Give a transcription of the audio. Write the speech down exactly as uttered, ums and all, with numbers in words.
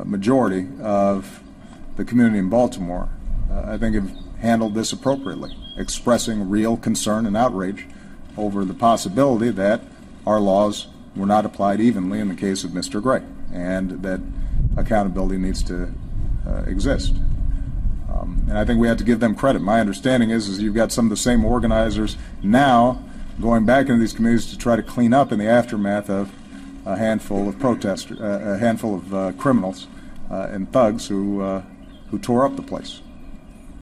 majority of the community in Baltimore, uh, I think, have handled this appropriately, expressing real concern and outrage over the possibility that our laws were not applied evenly in the case of Mister Gray, and that accountability needs to uh, exist. Um, and I think we have to give them credit. My understanding is, is you've got some of the same organizers now going back into these communities to try to clean up in the aftermath of a handful of protesters, uh, a handful of uh, criminals uh, and thugs who uh, who tore up the place.